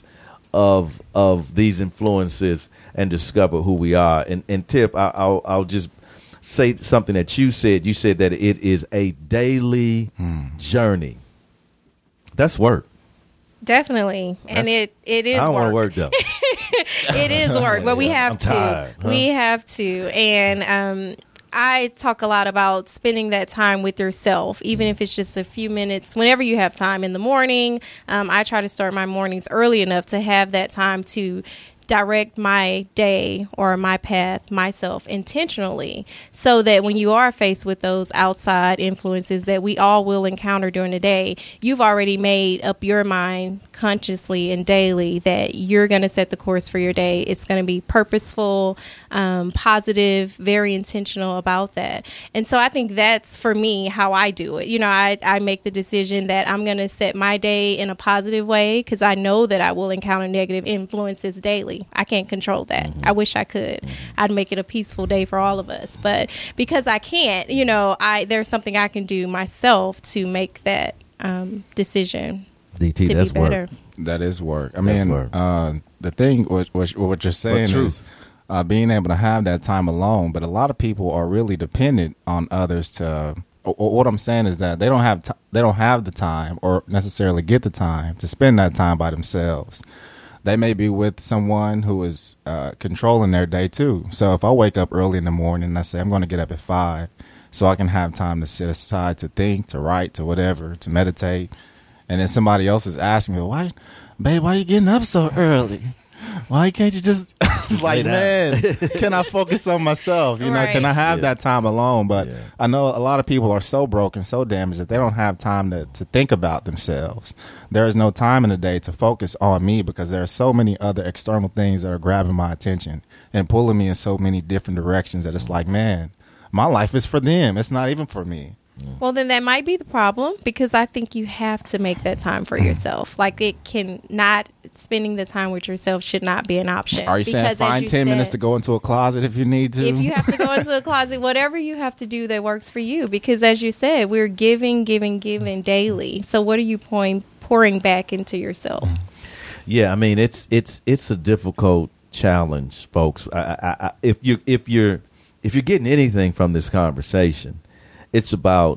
of of these influences and discover who we are? And and Tiff, I, I'll I'll just say something that you said. You said that it is a daily mm. journey. That's work. Definitely. That's, and it, it is I don't work. want to work, though. It is work, but we have I'm to. tired, huh? We have to. And um, I talk a lot about spending that time with yourself, even if it's just a few minutes, whenever you have time in the morning. Um, I try to start my mornings early enough to have that time to direct my day or my path myself intentionally, so that when you are faced with those outside influences that we all will encounter during the day, you've already made up your mind consciously and daily that you're going to set the course for your day. It's going to be purposeful, um, positive, very intentional about that. And so I think that's, for me, how I do it. You know, I, I make the decision that I'm going to set my day in a positive way, because I know that I will encounter negative influences daily. I can't control that. Mm-hmm. I wish I could. Mm-hmm. I'd make it a peaceful day for all of us. But because I can't, you know, I there's something I can do myself to make that um, decision D T, to that's be better. Work. That is work. I that's mean, work. Uh, the thing, what, what, what you're saying is uh, being able to have that time alone. But a lot of people are really dependent on others to. Or, or what I'm saying is that they don't have t- they don't have the time, or necessarily get the time to spend that time by themselves. They may be with someone who is uh, controlling their day too. So if I wake up early in the morning and I say I'm going to get up at five so I can have time to sit aside, to think, to write, to whatever, to meditate, and then somebody else is asking me, why, babe, why are you getting up so early? Why can't you just, it's like, man, can I focus on myself? You know, right. Can I have Yeah. that time alone? But Yeah. I know a lot of people are so broken, so damaged that they don't have time to, to think about themselves. There is no time in the day to focus on me, because there are so many other external things that are grabbing my attention and pulling me in so many different directions that it's like, man, my life is for them. It's not even for me. Well, then that might be the problem, because I think you have to make that time for yourself. Like, it can not, spending the time with yourself should not be an option. Are you saying Because, as find you ten said, minutes to go into a closet if you need to? if you have to go into a closet, whatever you have to do that works for you. Because as you said, we're giving, giving, giving daily. So what are you pouring, pouring back into yourself? Yeah, I mean, it's it's it's a difficult challenge, folks. I, I, I, if you if you're if you're getting anything from this conversation, it's about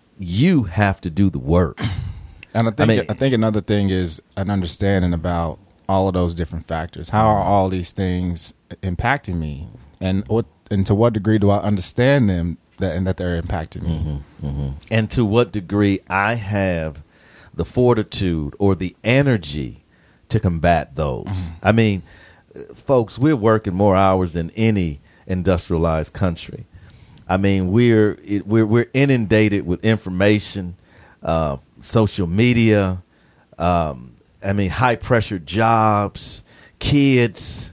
you have to do the work. And I think I mean- I think another thing is an understanding about all of those different factors. How are all these things impacting me, and what and to what degree do I understand them that and that they're impacting me? Mm-hmm, mm-hmm. And to what degree I have the fortitude or the energy to combat those. Mm-hmm. I mean, folks, we're working more hours than any industrialized country. I mean, we're it, we're we're inundated with information, uh, social media. Um, I mean, high pressure jobs, kids,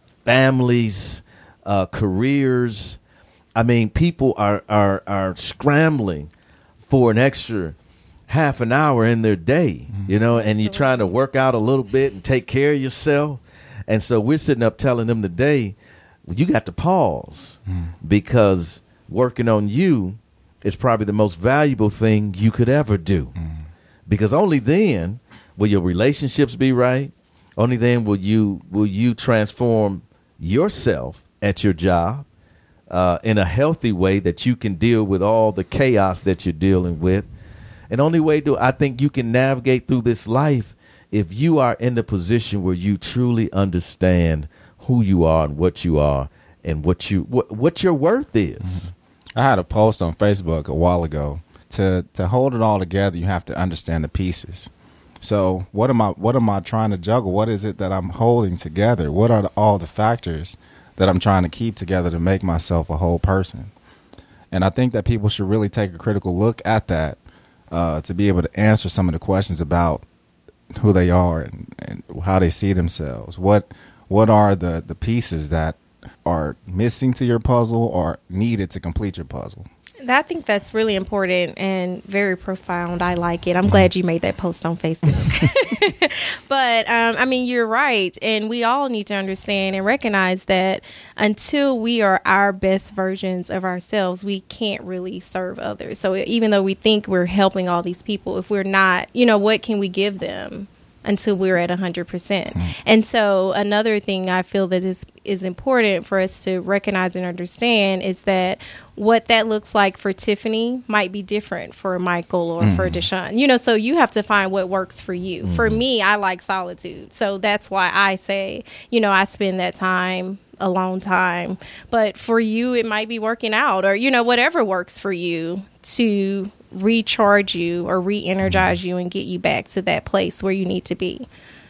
families, uh, careers. I mean, people are are are scrambling for an extra half an hour in their day, mm-hmm. you know, and you're trying to work out a little bit and take care of yourself. And so we're sitting up telling them today, well, you got to pause mm. because working on you is probably the most valuable thing you could ever do. Mm. Because only then will your relationships be right. Only then will you will you transform yourself at your job uh, in a healthy way that you can deal with all the chaos that you're dealing with. And only way do I think you can navigate through this life if you are in the position where you truly understand who you are and what you are and what you what, what your worth is. Mm-hmm. I had a post on Facebook a while ago. To to hold it all together, you have to understand the pieces. So what am I what am I trying to juggle? What is it that I'm holding together? What are the, all the factors that I'm trying to keep together to make myself a whole person? And I think that people should really take a critical look at that uh, to be able to answer some of the questions about who they are and, and how they see themselves. What what are the, the pieces that are missing to your puzzle or needed to complete your puzzle? I think that's really important and very profound. I like it. I'm glad you made that post on Facebook. But, um, I mean, you're right. And we all need to understand and recognize that until we are our best versions of ourselves, we can't really serve others. So even though we think we're helping all these people, if we're not, you know, what can we give them until we're at one hundred percent? Mm. And so another thing I feel that is, is important for us to recognize and understand is that what that looks like for Tiffany might be different for Michael or mm. for Deshaun. You know, so you have to find what works for you. Mm. For me, I like solitude. So that's why I say, you know, I spend that time alone time. But for you, it might be working out or, you know, whatever works for you to recharge you or re-energize you and get you back to that place where you need to be.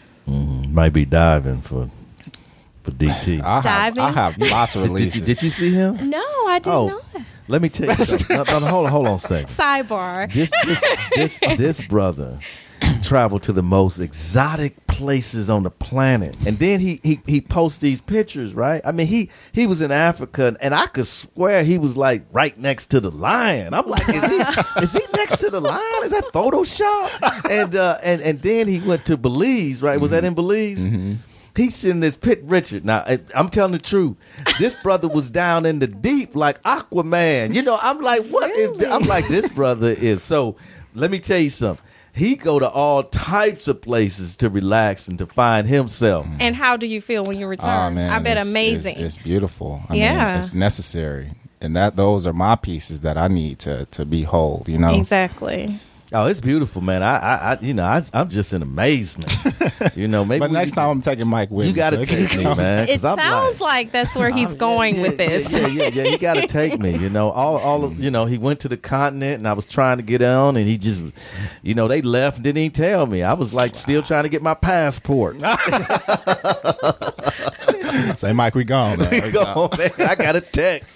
Mm, might be diving for for D T. I have, Diving? I have lots of Did, releases. did, you, did you see him? No, I didn't Oh. know that. Let me tell you something. No, no, hold on, hold on a second. Sidebar. This this this this brother traveled to the most exotic places on the planet, and then he he he posts these pictures, right? I mean, he he was in Africa, and I could swear he was like right next to the lion. I'm like, is he is he next to the lion? Is that Photoshop? And uh, and and then he went to Belize, right? Was that in Belize? Mm-hmm. He's seen this Pit Richard. Now, I- I'm telling the truth. This brother was down in the deep like Aquaman. You know, I'm like, what is this? I'm like, this brother is. So let me tell you something. He go to all types of places to relax and to find himself. And how do you feel when you return? Oh, man, I bet it's, amazing. It's, it's beautiful. I Yeah. mean, it's necessary. And that those are my pieces that I need to, to be whole, you know? Exactly. Oh, it's beautiful, man. I, I, I you know, I, I'm just in amazement. You know, maybe. But we- next time I'm taking Mike with you me. got to so take me, man. 'cause It I'm sounds like, that's where he's Oh, yeah, going yeah, with this. Yeah, yeah, yeah. You got to take me. You know, all, all of, you know, he went to the continent, and I was trying to get on, and he just, you know, they left and didn't even tell me. I was like still trying to get my passport. Say, Mike, we gone, man. We Go gone. on, man. I got a text.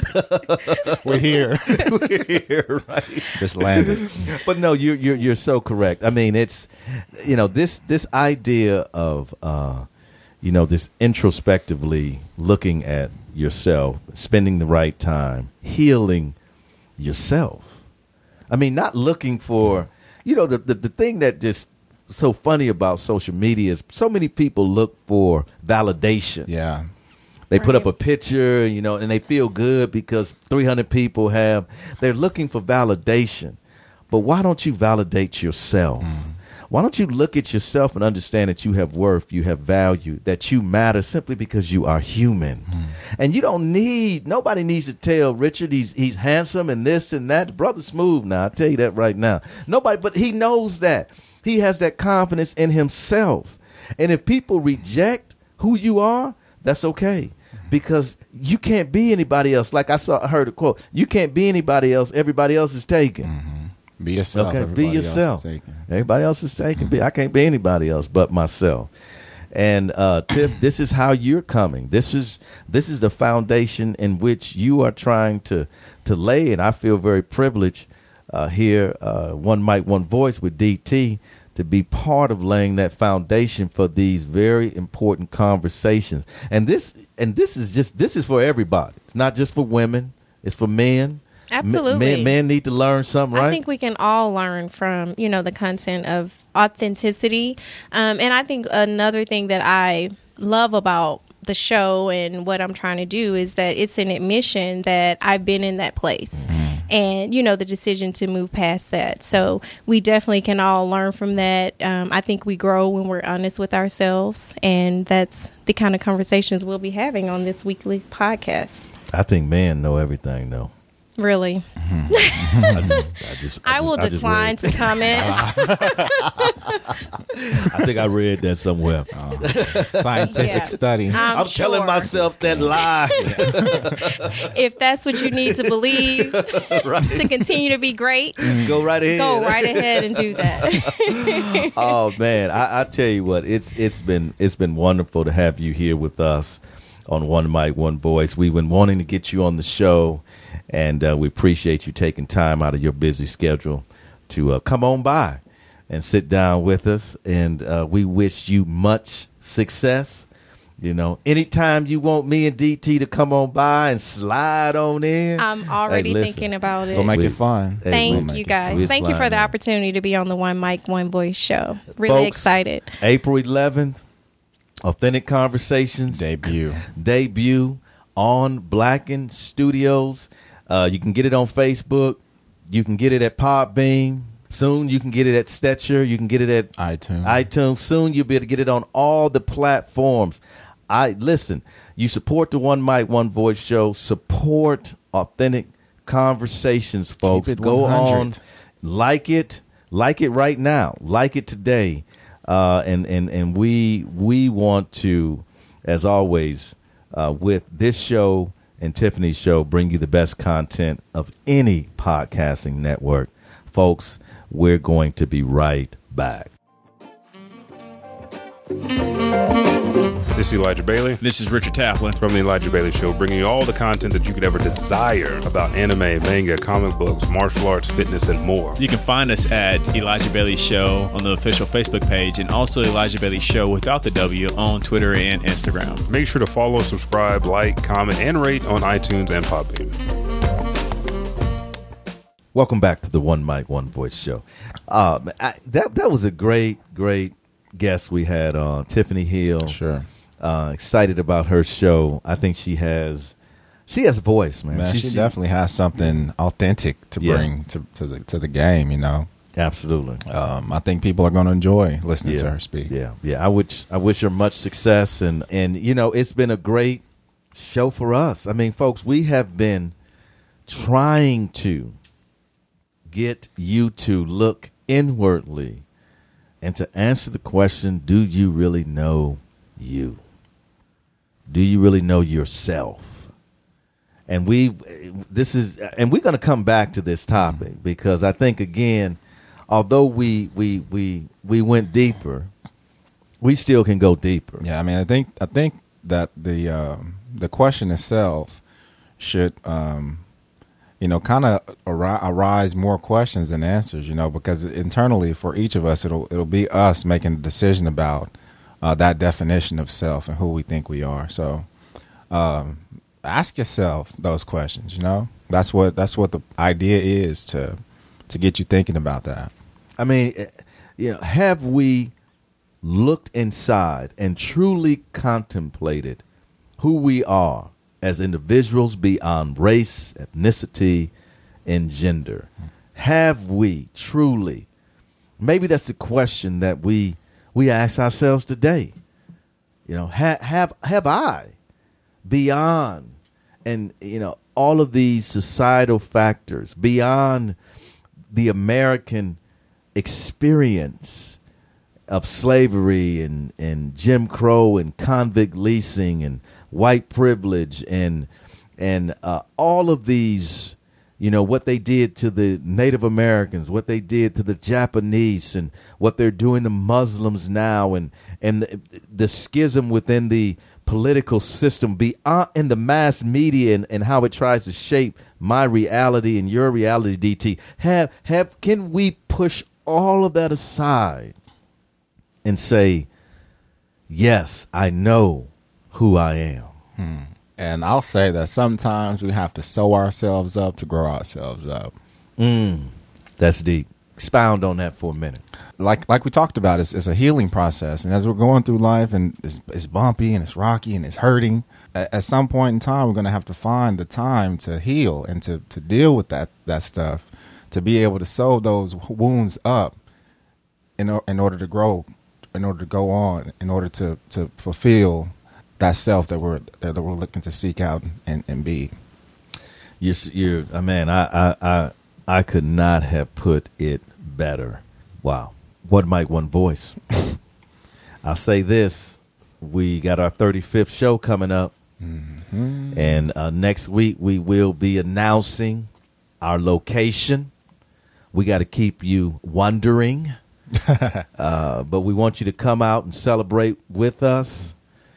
We're here. We're here, right? Just landed. But no, you're you're you're so correct. I mean, it's, you know, this this idea of uh, you know, this introspectively looking at yourself, spending the right time, healing yourself. I mean, not looking for, you know, the the, the thing that just so funny about social media is so many people look for validation. Yeah. They put Right. up a picture, you know, and they feel good because three hundred people have, they're looking for validation. But why don't you validate yourself? Mm. Why don't you look at yourself and understand that you have worth, you have value, that you matter simply because you are human. Mm. And you don't need, nobody needs to tell Richard he's he's handsome and this and that. The brother's smooth now, I'll tell you that right now. Nobody, but he knows that. He has that confidence in himself. And if people reject who you are, that's okay. Because you can't be anybody else. Like I saw, I heard a quote, you can't be anybody else. Everybody else is taken. Mm-hmm. Be yourself. Okay, Everybody be else is yourself. taken. Everybody else is taken. Be, I can't be anybody else but myself. And uh, Tiff, this is how you're coming. This is this is the foundation in which you are trying to to lay. And I feel very privileged uh, here, uh, One Mic, One Voice with D T, to be part of laying that foundation for these very important conversations. And this and this is just this is for everybody. It's not just for women. It's for men. Absolutely. Men, men need to learn something, right? I think we can all learn from, you know, the content of authenticity. Um, and I think another thing that I love about the show and what I'm trying to do is that it's an admission that I've been in that place. Mm-hmm. And, you know, the decision to move past that. So we definitely can all learn from that. Um, I think we grow when we're honest with ourselves. And that's the kind of conversations we'll be having on this weekly podcast. I think men know everything, though. Really? I just, I, just, I, I will just, I just decline read- to comment. I think I read that somewhere. Uh, scientific Yeah. study. I'm, I'm telling sure. myself that lie. If that's what you need to believe to continue to be great, Go right ahead. go right ahead and do that. Oh man, I, I tell you what, it's it's been it's been wonderful to have you here with us on One Mic, One Voice. We've been wanting to get you on the show, and uh, we appreciate you taking time out of your busy schedule to uh, come on by and sit down with us. And uh, we wish you much success. You know, anytime you want me and D T to come on by and slide on in. I'm already hey, listen, thinking about it. We'll make We- it fun. Hey, Thank we'll you make it- guys. we'll Thank you for slide the in. opportunity to be on the One Mic, One Voice show. Really Folks, excited. April eleventh, Authentic Conversations Debut. debut on Blackened Studios. Uh, you can get it on Facebook. You can get it at Podbean. Soon you can get it at Stitcher. You can get it at iTunes. iTunes. Soon you'll be able to get it on all the platforms. I listen. You support the One Mic, One Voice show. Support Authentic Conversations, folks. it Go one on, hundred. like it, like it right now, like it today, uh, and and and we we want to, as always, uh, with this show and Tiffany's show, bring you the best content of any podcasting network, folks. We're going to be right back. This is Elijah Bailey This is Richard Taplin. from The Elijah Bailey Show, bringing you all the content that you could ever desire about anime, manga, comic books, martial arts, fitness, and more. You can find us at Elijah Bailey Show on the official Facebook page, and also Elijah Bailey Show without the W on Twitter and Instagram. Make sure to follow, subscribe, like, comment, and rate on iTunes and Podbean. Welcome back to the One Mic, One Voice show. Um, I, that that was a great, great guest we had on, Tiffany Hill. Sure. Uh, excited about her show. I think she has, she has a voice, man. Man, she, definitely has something authentic to Yeah. bring to, to the to the game. You know, absolutely. um, I think people are going to enjoy listening Yeah, to her speak. yeah, yeah. I wish I wish her much success, and and you know, it's been a great show for us. I mean, folks, we have been trying to get you to look inwardly and to answer the question: do you really know you? Do you really know yourself? And we, this is, and we're going to come back to this topic because I think again, although we we we we went deeper, we still can go deeper. Yeah, I mean, I think I think that the um, the question itself should, um, you know, kind of ar- arise more questions than answers. You know, because internally for each of us, it'll it'll be us making a decision about uh, that definition of self and who we think we are. So, um, ask yourself those questions. You know, that's what that's what the idea is to to get you thinking about that. I mean, eh, you know, have we looked inside and truly contemplated who we are as individuals beyond race, ethnicity, and gender? Have we truly? Maybe that's the question that we we ask ourselves today. You know, ha, have have I, beyond, and you know, all of these societal factors, beyond the American experience of slavery and, and Jim Crow and convict leasing and white privilege and and uh, all of these, you know, what they did to the Native Americans, what they did to the Japanese, and what they're doing to Muslims now, and and the, the schism within the political system beyond in the mass media and, and how it tries to shape my reality and your reality, D T. Have have can we push all of that aside and say, yes, I know who I am? Hmm. And I'll say that sometimes we have to sew ourselves up to grow ourselves up. Mm, that's deep. Expound on that for a minute. Like like we talked about, it's, it's a healing process. And as we're going through life and it's, it's bumpy and it's rocky and it's hurting, at, at some point in time, we're going to have to find the time to heal and to, to deal with that, that stuff, to be able to sew those wounds up in, or, in order to grow, in order to go on, in order to, to fulfill that self that we're that we're looking to seek out and, and be. You're, you're, uh, man, I, I, I, I could not have put it better. Wow. One mic, one voice. I'll say this. We got our thirty-fifth show coming up. Mm-hmm. And uh, next week we will be announcing our location. We got to keep you wondering. uh, but we want you to come out and celebrate with us.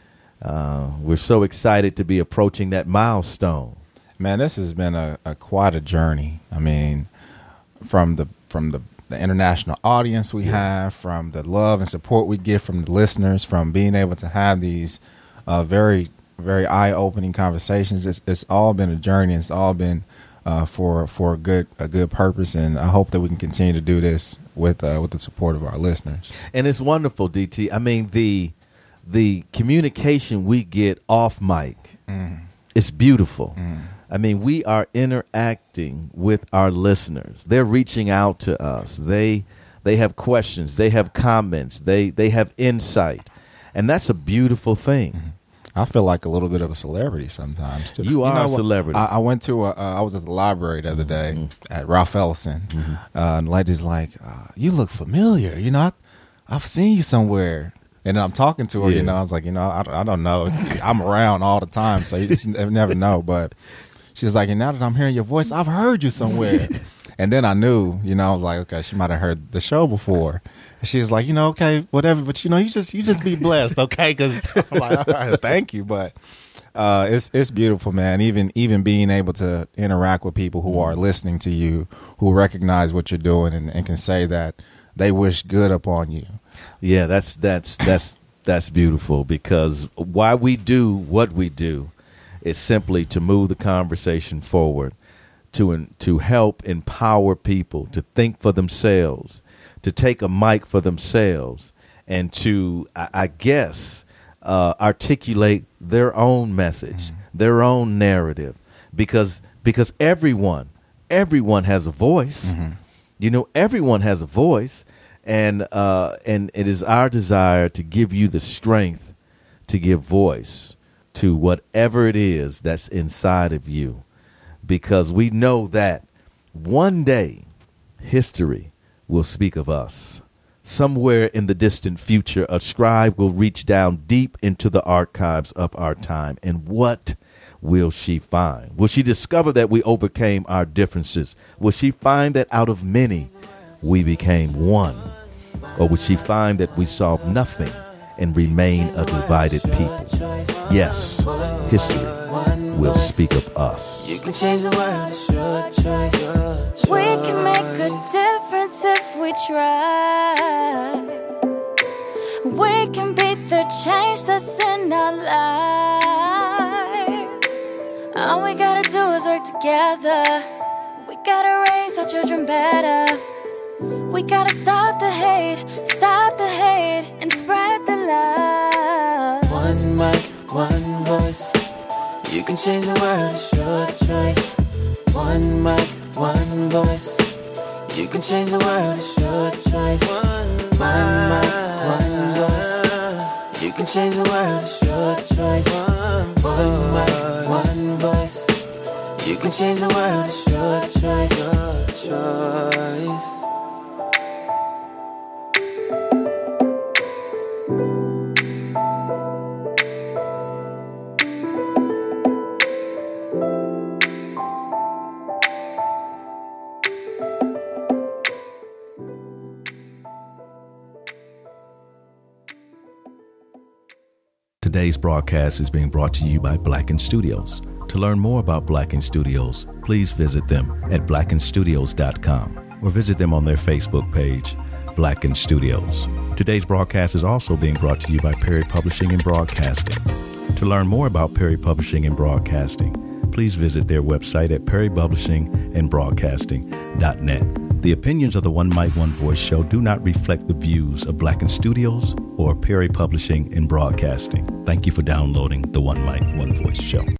Uh, we're so excited to be approaching that milestone. Man, this has been a, a quite a journey. I mean, from the from the the international audience we yeah. have, from the love and support we get from the listeners, from being able to have these uh, very, very eye-opening conversations. It's, it's all been a journey. It's all been uh, for for a good a good purpose, and I hope that we can continue to do this with uh, with the support of our listeners. And it's wonderful, D T. I mean, the the communication we get off mic, mm. it's beautiful. Mm. I mean, we are interacting with our listeners. They're reaching out to us. They they have questions. They have comments. They they have insight, and that's a beautiful thing. Mm-hmm. I feel like a little bit of a celebrity sometimes too. You are you know, a celebrity. I, I went to a, uh, I was at the library the other day mm-hmm. at Ralph Ellison, mm-hmm. uh, and the lady's like, uh, "You look familiar. You know, I, I've seen you somewhere." And then I'm talking to her. Yeah. You know, I was like, you know, I, I don't know. I'm around all the time, so you just never know. But she's like, and now that I'm hearing your voice, I've heard you somewhere. And then I knew, you know, I was like, okay, she might have heard the show before. And she was like, you know, okay, whatever, but you know, you just you just be blessed, okay? Because I'm like, all right, thank you, but uh, it's it's beautiful, man. Even even being able to interact with people who are listening to you, who recognize what you're doing, and, and can say that they wish good upon you. Yeah, that's that's that's that's beautiful, because why we do what we do is simply to move the conversation forward, to to help empower people to think for themselves, to take a mic for themselves, and to, I, I guess, uh, articulate their own message, mm-hmm. their own narrative, because because everyone, everyone has a voice. Mm-hmm. You know, everyone has a voice, and uh, and it is our desire to give you the strength to give voice to whatever it is that's inside of you, because we know that one day history will speak of us. Somewhere in the distant future, a scribe will reach down deep into the archives of our time. And what will she find? Will she discover that we overcame our differences? Will she find that out of many, we became one? Or will she find that we solved nothing and remain a divided people? Yes, history will speak of us. You can change the world, it's your choice. We can make a difference if we try. We can beat the change that's in our lives. All we gotta do is work together. We gotta raise our children better. We gotta stop the hate, stop the hate, and spread the love. One mic, one voice. You can change the world, it's your choice. One mic, one voice. You can change the world, it's your choice. One mic, one voice. You can change the world, it's your choice. One mic, one voice. You can change the world, it's your choice. Your choice. Today's broadcast is being brought to you by Blacken Studios. To learn more about Blacken Studios, please visit them at blacken studios dot com or visit them on their Facebook page, Blacken Studios. Today's broadcast is also being brought to you by Perry Publishing and Broadcasting. To learn more about Perry Publishing and Broadcasting, please visit their website at perry publishing and broadcasting dot net. The opinions of the One Mic, One Voice show do not reflect the views of Blacken Studios or Perry Publishing and Broadcasting. Thank you for downloading the One Mic, One Voice show.